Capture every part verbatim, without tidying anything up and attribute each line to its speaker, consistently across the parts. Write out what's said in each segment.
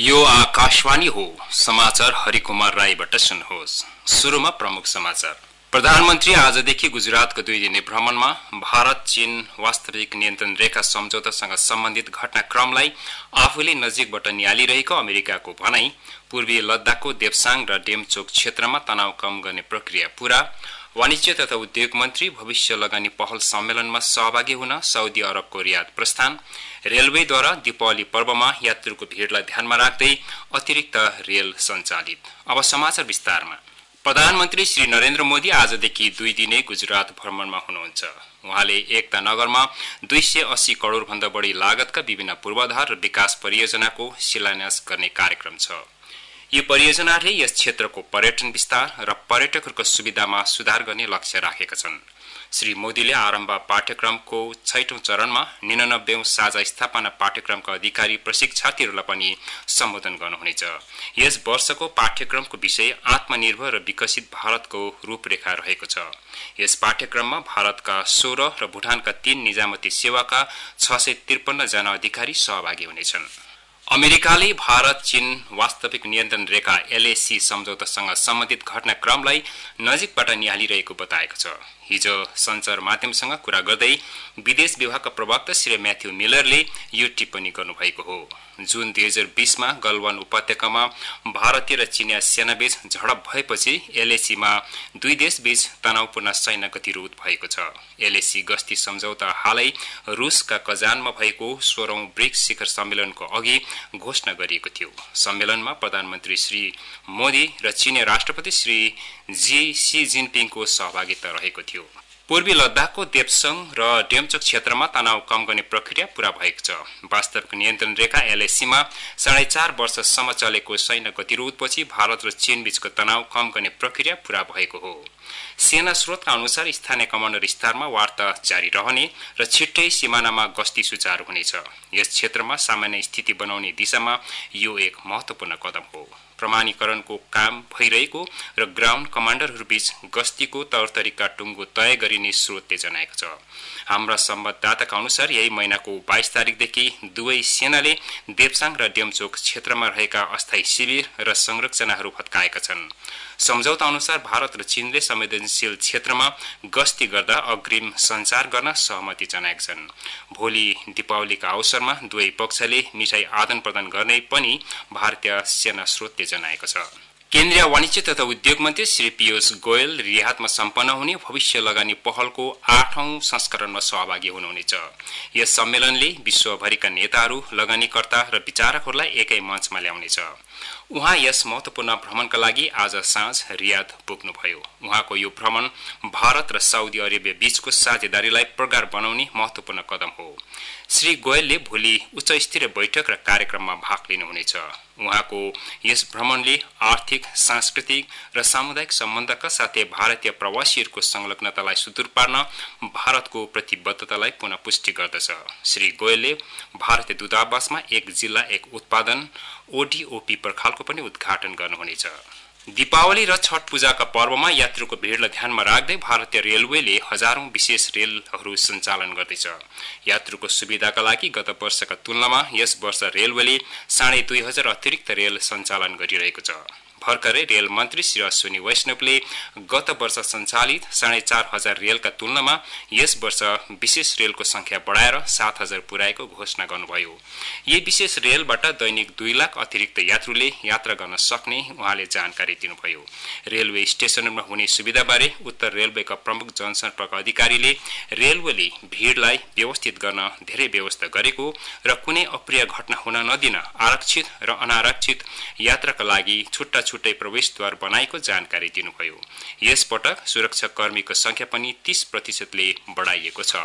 Speaker 1: यो आकाशवाणी हो। समाचार हरिकुमार राईबाट सुन्नुहोस्। सुरुमा प्रमुख समाचार। प्रधानमन्त्री आजदेखि गुजरातको दुई दिने भ्रमणमा भारत चीन वास्तविक नियन्त्रण रेखा सम्झौतासँग सम्बन्धित घटनाक्रमलाई आफूले नजिकबाट निहालिरहेको अमेरिकाको भनाई, पूर्वी लद्दाखको देप्साङ र डेमचोक क्षेत्रमा तनाव कम गर्ने प्रक्रिया पूरा, वाणिज्य तथा उद्योग मन्त्री भविष्य लगानी पहल सम्मेलनमा सहभागी हुन साउदी अरबको रियाद प्रस्थान, रेलवेद्वारा दीपावली पर्वमा यात्रुको भिडलाई ध्यानमा राख्दै अतिरिक्त रेल सञ्चालित। अब समाचार विस्तारमा। प्रधानमन्त्री श्री नरेन्द्र मोदी आजदेखि दुई दिने गुजरात भ्रमणमा हुनुहुन्छ। उहाँले एकता नगरमा दुई सय अस्सी करोड़ भन्दा बढी लागतका विभिन्न पूर्वाधार र विकास परियोजनाको शिलान्यास गर्ने कार्यक्रम छ। यी परियोजनाहरूले यस क्षेत्रको पर्यटन विस्तार र पर्यटकहरूको सुविधामा सुधार गर्ने लक्ष्य राखेका छन्। श्री मोदीले आरम्भ पाठ्यक्रमको छैटौं चरणमा निन्यानब्बेऔं साझा स्थापना पाठ्यक्रमका अधिकारी प्रशिक्षार्थीहरूलाई पनि सम्बोधन गर्नुहुनेछ। यस वर्षको पाठ्यक्रमको विषय आत्मनिर्भर र विकसित भारतको रूपरेखा रहेको छ। यस पाठ्यक्रममा भारतका सोह्र र भुटानका तीन निजामती सेवाका छ सय त्रिपन्न जना अधिकारी सहभागी हुनेछन्। अमेरिकाले भारत चीन वास्तविक नियन्त्रण रेखा एलएसी सम्झौतासँग सम्बन्धित घटनाक्रमलाई नजिकबाट निहालिरहेको बताएको छ। हिजो सञ्चार माध्यमसँग कुरा गर्दै विदेश विभागका प्रवक्ता श्री म्याथ्यू मिलरले यो टिप्पणी गर्नुभएको हो। जुन दुई हजार बीसमा गलवान उपत्यकामा भारतीय र चीनिया सेनाबीच झडप भएपछि एलएसीमा दुई देशबीच तनावपूर्ण सैन्य गतिरोध भएको छ। एलएसी गस्ती सम्झौता हालै रुसका कजानमा भएको सोह्रौं ब्रिक्स शिखर सम्मेलनको अघि घोषणा गरिएको थियो। सम्मेलनमा प्रधानमन्त्री श्री मोदी र चीनी राष्ट्रपति श्री जी सी जिनपिङको सहभागिता रहेको थियो। पूर्वी लद्दाखको देप्सङ र डेमचोक क्षेत्रमा तनाव कम गर्ने प्रक्रिया पूरा भएको छ। वास्तविक नियन्त्रण रेखा एलएसीमा साढे चार वर्षसम्म चलेको सैन्य गतिरोधपछि भारत र चीन बीचको तनाव कम गर्ने प्रक्रिया पूरा भएको हो। सेना स्रोतका अनुसार स्थानीय कमान्डर स्तरमा वार्ता जारी रहने र छिट्टै सिमानामा गस्ती सुचारू हुनेछ। यस क्षेत्रमा सामान्य स्थिति बनाउने दिशामा यो एक महत्वपूर्ण कदम हो। प्रमाणीकरणको काम भइरहेको र ग्राउन्ड कमान्डरहरूबीच गस्तीको तौरतरिका टुङ्गो तय गरिने स्रोतले जनाएको छ। हाम्रा संवाददाताका अनुसार यही महिनाको बाइस तारिकदेखि दुवै सेनाले देप्साङ र डेमचोक क्षेत्रमा रहेका अस्थायी शिविर र संरचनाहरू भत्काएका छन्। सम्झौता अनुसार भारत र चीनले संवेदनशील क्षेत्रमा गस्ती गर्दा अग्रिम सञ्चार गर्न सहमति जनाएका छन्। भोलि दीपावलीका अवसरमा दुवै पक्षले मिठाई आदान प्रदान गर्ने पनि भारतीय सेना स्रोतले जनाएको छ। केन्द्रीय वाणिज्य तथा उद्योग मन्त्री श्री पीयूष गोयल रियादमा सम्पन्न हुने भविष्य लगानी पहलको आठौं संस्करणमा सहभागी हुनुहुनेछ। यस सम्मेलनले विश्वभरिका नेताहरू, लगानीकर्ता र विचारकहरूलाई एकै मञ्चमा ल्याउनेछ। उहाँ यस महत्वपूर्ण भ्रमणका लागि आज साँझ रियाद पुग्नुभयो। उहाँको यो भ्रमण भारत र साउदी अरेबिया बीचको साझेदारीलाई प्रगाढ बनाउने महत्वपूर्ण कदम हो। श्री गोयलले भोलि उच्चस्तरीय बैठक र कार्यक्रममा भाग लिनुहुनेछ। उहाँको यस भ्रमणले आर्थिक, सांस्कृतिक र सामुदायिक सम्बन्धका साथै भारतीय प्रवासीहरूको संलग्नतालाई सुदूर पार्न भारतको प्रतिबद्धतालाई पुनः पुष्टि गर्दछ। श्री गोयलले भारतीय दूतावासमा एक जिल्ला एक उत्पादन ओडीओपी पर्खालको पनि उद्घाटन गर्नुहुनेछ। दीपावली र छठ पूजाका पर्वमा यात्रुको भिडलाई ध्यानमा राख्दै भारतीय रेलवेले हजारौं विशेष रेलहरू सञ्चालन गर्दैछ। यात्रुको सुविधाका लागि गत वर्षका तुलनामा यस वर्ष रेलवेले साढे दुई हजार अतिरिक्त रेल सञ्चालन गरिरहेको छ। भर्खरै रेल मन्त्री श्री अश्विनी वैष्णवले गत वर्ष सञ्चालित साढे चार हजार रेलका तुलनामा यस वर्ष विशेष रेलको संख्या बढाएर सात हजार पुर्याएको घोषणा गर्नुभयो। यी विशेष रेलबाट दैनिक दुई लाख अतिरिक्त यात्रुले यात्रा गर्न सक्ने उहाँले जानकारी दिनुभयो। रेलवे स्टेशनहरूमा हुने सुविधाबारे उत्तर रेलवेका प्रमुख जनसम्पर्क अधिकारीले रेलवेले भीड़लाई व्यवस्थित गर्न धेरै व्यवस्था गरेको र कुनै अप्रिय घटना हुन नदिन आरक्षित र अनारक्षित यात्राका लागि छुट्टा छुट्टै प्रवेशद्वार बनाएको जानकारी दिनुभयो। यस पटक सुरक्षा कर्मीको संख्या पनि तीस प्रतिशतले बढाइएको छ।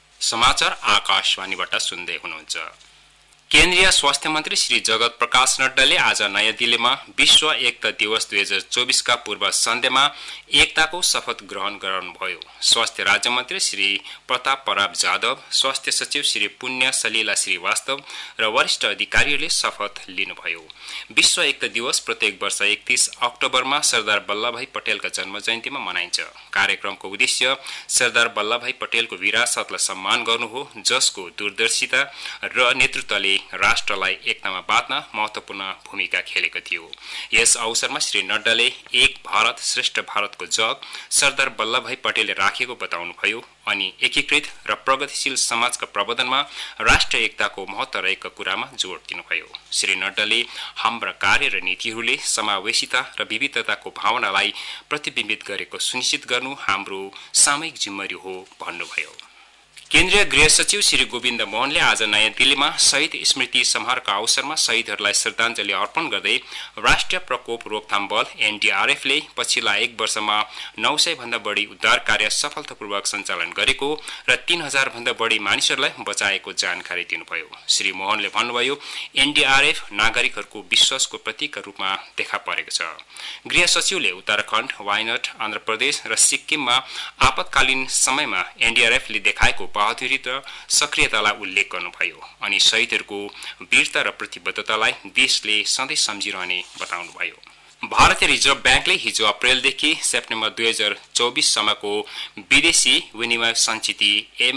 Speaker 1: समाचार आकाशवाणीबाट सुन्दै हुनुहुन्छ। केन्द्रीय स्वास्थ्य मन्त्री श्री जगत प्रकाश नड्डाले आज नयाँ दिल्लीमा विश्व एकता दिवस दुई हजार चौबिसका पूर्व सन्ध्यमा एकताको शपथ ग्रहण गराउनुभयो। स्वास्थ्य राज्य मन्त्री श्री प्रताप पराब जाधव, स्वास्थ्य सचिव श्री पुण्य सलिला श्रीवास्तव र वरिष्ठ अधिकारीहरूले शपथ लिनुभयो। विश्व एकता दिवस प्रत्येक वर्ष एकतीस अक्टोबरमा सरदार वल्लभभाई पटेलका जन्म जयन्तीमा मनाइन्छ। कार्यक्रमको उद्देश्य सरदार वल्लभभाई पटेलको विरासतलाई सम्मान गर्नु हो, जसको दूरदर्शिता र नेतृत्वले राष्ट्रलाई एकतामा बाँध्न महत्वपूर्ण भूमिका खेलेको थियो। यस अवसरमा श्री नड्डाले एक भारत श्रेष्ठ भारतको जग सरदार वल्लभभाई पटेलले राखेको बताउनुभयो अनि एकीकृत र प्रगतिशील समाजका प्रबन्धनमा राष्ट्रिय एकताको महत्व रहेको कुरामा जोड दिनुभयो। श्री नड्डाले हाम्रा कार्य र नीतिहरूले समावेशिता र विविधताको भावनालाई प्रतिबिम्बित गरेको सुनिश्चित गर्नु हाम्रो सामूहिक जिम्मेवारी हो भन्नुभयो। केन्द्रीय गृह सचिव श्री गोविन्द मोहनले आज नयाँ दिल्लीमा शहीद स्मृति समारोहका अवसरमा शहीदहरूलाई श्रद्धाञ्जली अर्पण गर्दै राष्ट्रिय प्रकोप रोकथाम बल एनडीआरएफले पछिल्ला एक वर्षमा नौ सय भन्दा बढी उद्धार कार्य सफलतापूर्वक सञ्चालन गरेको र तीन हजार भन्दा बढी मानिसहरूलाई बचाएको जानकारी दिनुभयो। श्री मोहनले भन्नुभयो, एनडीआरएफ नागरिकहरूको विश्वासको प्रतीकका रूपमा देखा परेको छ। गृह सचिवले उत्तराखण्ड, वायनाड, आन्ध्र प्रदेश र सिक्किममा आपतकालीन समयमा एनडीआरएफले देखाएको बहादुरी र सक्रियतालाई उल्लेख गर्नुभयो अनि शहीदहरूको वीरता र प्रतिबद्धतालाई देशले सधैँ सम्झिरहने बताउनुभयो। भारतीय रिजर्भ ब्याङ्कले हिजो अप्रेलदेखि सेप्टेम्बर दुई हजार चौबिस सम्मको विदेशी विनिमय सञ्चिति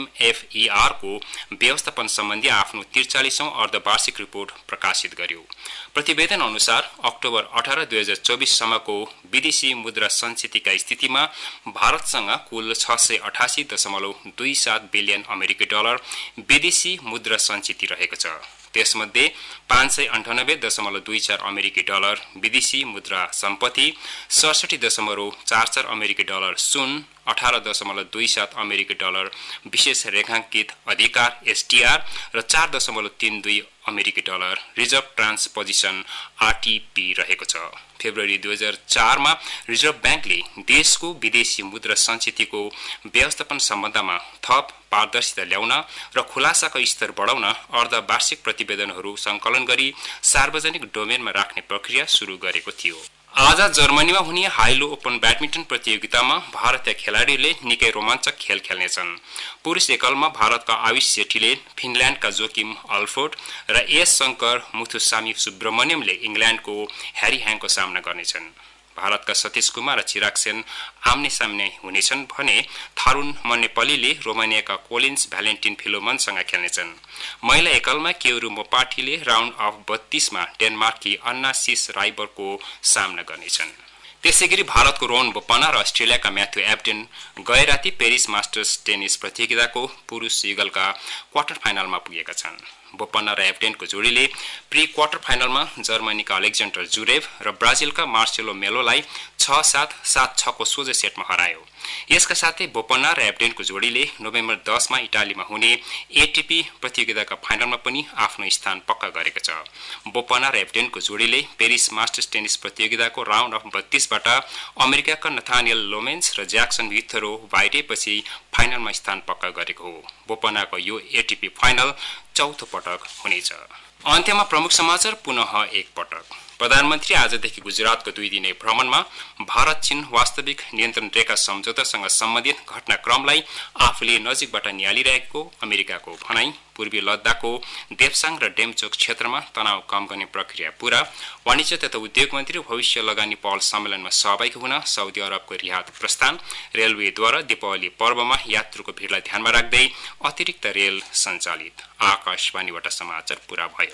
Speaker 1: एमएफईआर को व्यवस्थापन सम्बन्धी आफ्नो त्रिचालिसौं अर्धवार्षिक रिपोर्ट प्रकाशित गर्यो। प्रतिवेदन अनुसार अक्टोबर अठार दुई हजार चौबिस सम्मको विदेशी मुद्रा सञ्चितिका स्थितिमा भारतसँग कुल छ सय अठासी दशमलव दुई सात बिलियन अमेरिकी डलर विदेशी मुद्रा सञ्चिति रहेको छ। त्यसमध्ये पाँच सय अन्ठानब्बे दशमलव दुई चार अमेरिकी डलर विदेशी मुद्रा सम्पत्ति, सडसठी दशमलव चार चार अमेरिकी डलर सुन, अठार दशमलव दुई सात अमेरिकी डलर विशेष रेखांकित अधिकार एसटीआर र चार दशमलव तीन दुई अमेरिकी डलर रिजर्भ ट्रान्सपोजिसन आरटीपी रहेको छ। फेब्रुअरी दुई हजार चारमा रिजर्भ ब्याङ्कले देशको विदेशी मुद्रा सञ्चितिको व्यवस्थापन सम्बन्धमा थप पारदर्शिता ल्याउन र खुलासाको स्तर बढाउन अर्धवार्षिक प्रतिवेदनहरू संकलन गरी सार्वजनिक डोमेनमा राख्ने प्रक्रिया सुरु गरेको थियो। आज जर्मनीमा हुने हाइलो ओपन ब्याडमिन्टन प्रतियोगितामा भारतीय खेलाडीहरूले निकै रोमाञ्चक खेल खेल्नेछन्। पुरुष एकलमा भारतका आयुष सेठीले फिनल्याण्डका जोकिम अल्फोर्ड र एस शंकर मुथुसामी सुब्रमण्यमले इंग्ल्याण्डको ह्यारी ह्याङको सामना गर्नेछन्। भारतका सतीश कुमार र चिराग सेन आम्ने सामने हुनेछन् भने थारुण मन्नेपल्लीले रोमानियाका कोलिन्स भ्यालेन्टिन फिलोमनसँग खेल्नेछन्। महिला एकलमा केउरू मोपाटीले राउन्ड अफ बत्तीसमा डेनमार्ककी अन्ना सिस राइबरको सामना गर्नेछन्। त्यसैगरी भारतको रोहन बोपन्ना र अस्ट्रेलियाका म्याथ्यू एब्डेन गए राति पेरिस मास्टर्स टेनिस प्रतियोगिताको पुरुष युगलका क्वार्टर फाइनलमा पुगेका छन्। बोपन्ना र एब्डेनको जोडीले प्री क्वार्टर फाइनलमा जर्मनीका अलेक्जेन्डर जुरेभ र ब्राजिलका मार्सेलो मेलोलाई छ सात सात छ को सोझो सेटमा हरायो। यसका साथै बोपन्ना र एब्डेनको जोडीले नोभेम्बर दसमा इटालीमा हुने एटीपी प्रतियोगिताका फाइनलमा पनि आफ्नो स्थान पक्का गरेको छ। बोपन्ना र एब्डेनको जोडीले पेरिस मास्टर्स टेनिस प्रतियोगिताको राउन्ड अफ बत्तीसबाट अमेरिकाका नथानियल लोमेन्स र ज्याक्सन भिथरो बाहिरिएपछि फाइनलमा स्थान पक्का गरेको हो। बोपन्नाको यो एटीपी फाइनल चौथो पटक हुनेछ। अन्त्यमा प्रमुख समाचार पुनः एक पटक। प्रधानमन्त्री आजदेखि गुजरातको दुई दिने भ्रमणमा भारत चीन वास्तविक नियन्त्रण रेखा सम्झौतासँग सम्बन्धित घटनाक्रमलाई आफूले नजिकबाट निहालिरहेको अमेरिकाको भनाई, पूर्वी लद्दाखको देप्साङ र डेमचोक क्षेत्रमा तनाव कम गर्ने प्रक्रिया पूरा, वाणिज्य तथा उद्योग मन्त्री भविष्य लगानी पहल सम्मेलनमा सहभागी हुन साउदी अरबको रियाद प्रस्थान, रेलवेद्वारा दीपावली पर्वमा यात्रुको भिडलाई ध्यानमा राख्दै अतिरिक्त रेल सञ्चालित। आकाशवाणीबाट समाचार पूरा भयो।